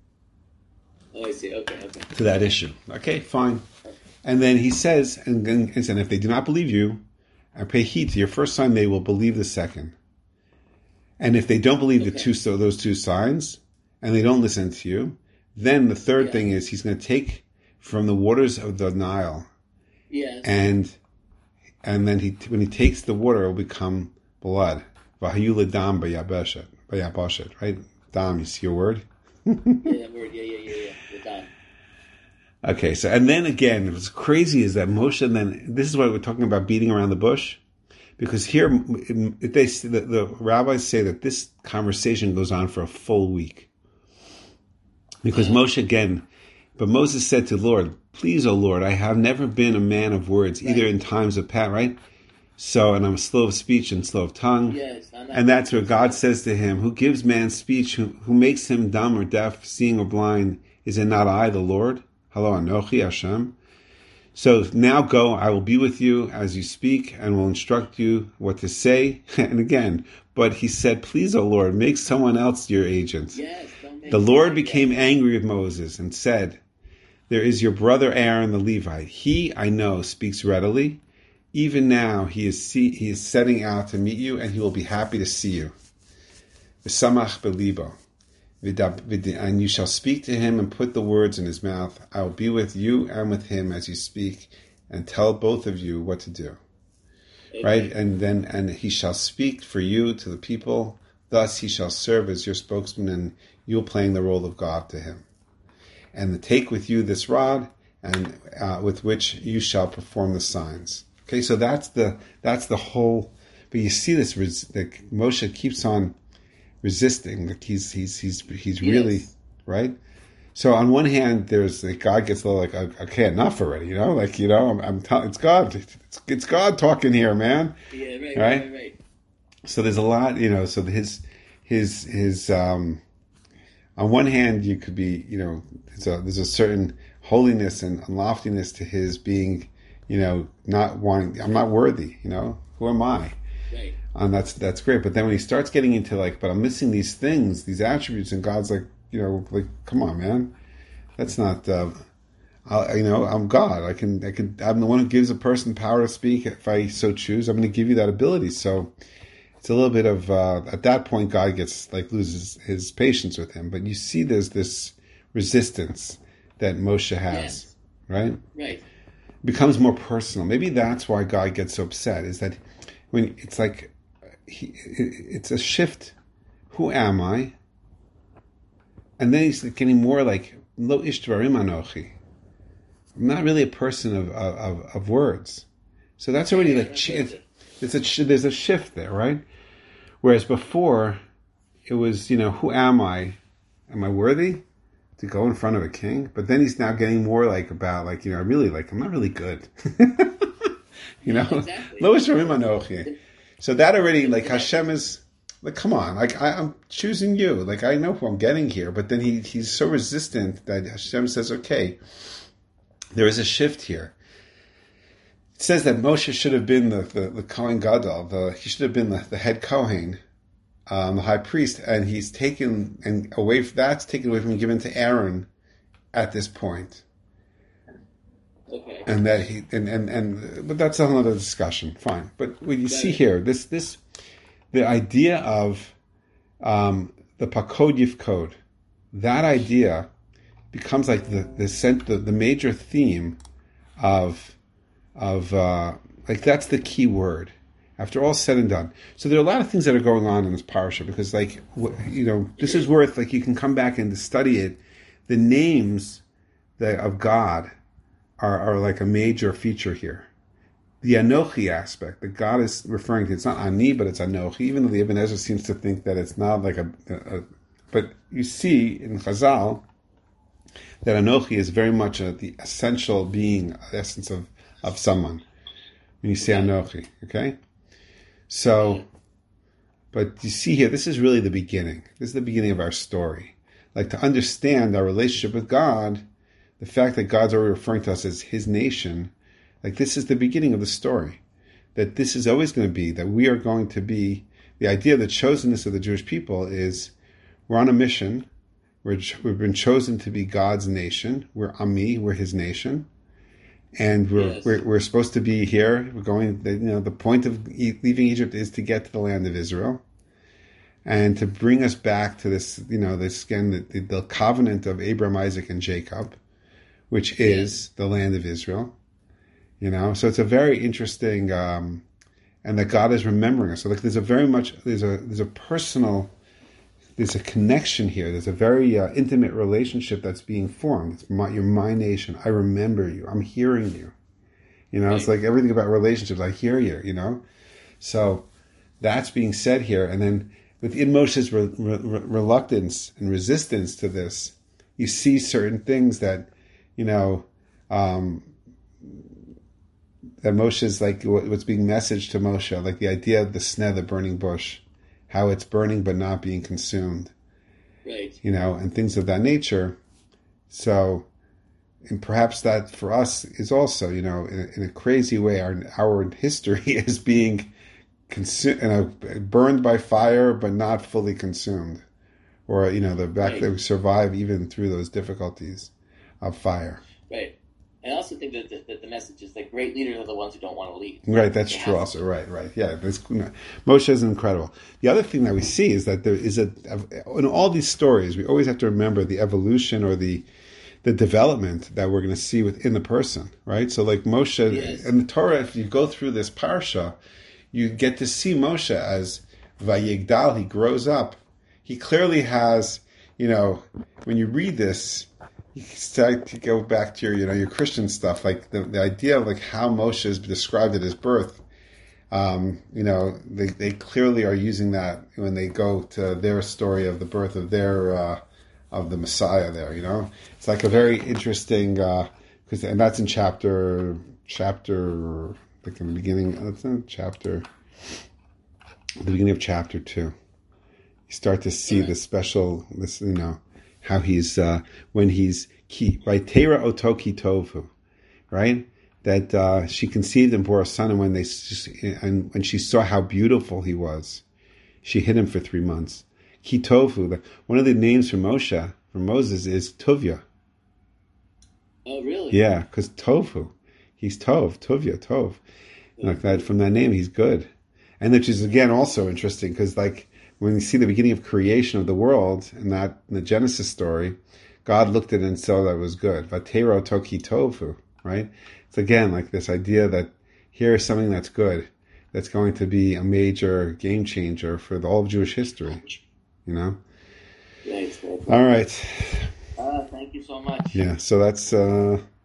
Oh, I see. Okay. To that issue. Okay, fine. And then he says, and if they do not believe you, and pay heed to your first sign, they will believe the second. And if they don't believe those 2 signs, and they don't listen to you, then the third thing is he's going to take from the waters of the Nile. Yes. And then when he takes the water, it will become blood. Vahayula dam bayabashet, right? Dam, you see your word? Yeah, that word. Yeah. The dam. Okay, so, and then again, what's crazy is that Moshe, this is why we're talking about beating around the bush, because here, the rabbis say that this conversation goes on for a full week. Because but Moses said to the Lord, please, O Lord, I have never been a man of words, either in times of past, right? So, and I'm slow of speech and slow of tongue. Yes, and that's where God says to him, who gives man speech, who makes him dumb or deaf, seeing or blind, is it not I, the Lord? Hello, Anochi Hashem. So now go, I will be with you as you speak and will instruct you what to say. And again, but he said, please, O Lord, make someone else your agent. Yes, the Lord became angry with Moses and said, there is your brother Aaron the Levite. He, I know, speaks readily. Even now he is setting out to meet you and he will be happy to see you. V'samach belibo. And you shall speak to him and put the words in his mouth. I will be with you and with him as you speak, and tell both of you what to do. Okay. Right? And he shall speak for you to the people. Thus he shall serve as your spokesman, and you're playing the role of God to him. And take with you this rod, and with which you shall perform the signs. Okay, so that's the whole. But you see this that Moshe keeps on resisting, like he's really right. So on one hand, there's like God gets a little like, okay, enough already, I'm telling, it's God talking here, man. Yeah, right. So there's a lot, So his on one hand, you could be, there's a certain holiness and loftiness to his being, not wanting. I'm not worthy, Who am I? Right. And that's great. But then when he starts getting into but I'm missing these things, these attributes, and God's like, come on, man, that's not, I'm God. I'm the one who gives a person power to speak. If I so choose, I'm going to give you that ability. So it's a little bit of, at that point, God loses his patience with him. But you see there's this resistance that Moshe has, right? Right. It becomes more personal. Maybe that's why God gets so upset, is that when it's like, it's a shift. Who am I? And then he's getting more like, Lo ish dvarim anochi. I'm not really a person of words. So that's already there's a shift there, right? Whereas before, it was, who am I? Am I worthy to go in front of a king? But then he's now getting more about I'm not really good. Exactly. Lo ish dvarim anochi. So that already, Hashem is, come on, I'm choosing you. I know who I'm getting here. But then he's so resistant that Hashem says, okay, there is a shift here. It says that Moshe should have been the Kohen Gadol. He should have been the head Kohen, the high priest. And he's taken away from him, given to Aaron at this point. Okay. And that but that's another discussion. Fine. But what you see here, this the idea of the Pakod Yifkod, that idea becomes like the major theme of like that's the key word after all said and done. So there are a lot of things that are going on in this parasha because, like, this is worth, like, you can come back and study it. The names of God are like a major feature here. The Anochi aspect that God is referring to, it's not Ani, but it's Anochi, even though the Ibn Ezra seems to think that it's not like but you see in Chazal that Anochi is very much the essential being, essence of someone. When you say Anochi, okay? So, but you see here, this is really the beginning. This is the beginning of our story. Like, to understand our relationship with God, the fact that God's already referring to us as His nation, like, this is the beginning of the story. That this is always going to be, that we are going to be, the idea of the chosenness of the Jewish people is we're on a mission. We've been chosen to be God's nation. We're Ami, we're His nation. And we're supposed to be here. We're going, the point of leaving Egypt is to get to the land of Israel. And to bring us back to this, this again, the covenant of Abraham, Isaac, and Jacob, which is the land of Israel. So it's a very interesting, and that God is remembering us. So like, there's a personal, there's a connection here. There's a very intimate relationship that's being formed. You're my nation. I remember you. I'm hearing you. It's like everything about relationships. I hear you. So that's being said here. And then within Moshe's reluctance and resistance to this, you see certain things that, that Moshe's like what's being messaged to Moshe, like the idea of the sneh, the burning bush, how it's burning but not being consumed, right? And things of that nature. So, and perhaps that for us is also, in a crazy way, our history is being burned by fire but not fully consumed, or the fact that we survive even through those difficulties of fire. Right. And I also think that the message is that great leaders are the ones who don't want to lead. Right, that's true also. Right. Yeah, Moshe is incredible. The other thing that we see is that there is in all these stories, we always have to remember the evolution or the development that we're going to see within the person, right? So like Moshe, in the Torah, if you go through this parsha, you get to see Moshe as Vayigdal, he grows up. He clearly has, when you read this, you start to go back to your Christian stuff, like the idea of like how Moshe is described at his birth. They clearly are using that when they go to their story of the birth of their of the Messiah. There, it's like a very interesting and that's in chapter like in the beginning. That's in the beginning of chapter 2. You start to see the special, how he's when he's right, Tera Otoki Tovu, right? That she conceived and bore a son, and when she saw how beautiful he was, she hid him for 3 months. Ki Tovu, one of the names for Moses is Tuvia. Oh, really? Yeah, because Tovu, he's Tuvia, Tov, like that. From that name, he's good, and which is again also interesting because like, when you see the beginning of creation of the world, in the Genesis story, God looked at it and saw that it was good. Vatero toki tofu, right? It's again like this idea that here is something that's good, that's going to be a major game changer for all of Jewish history. Thanks. All right. Thank you so much. Yeah, so that's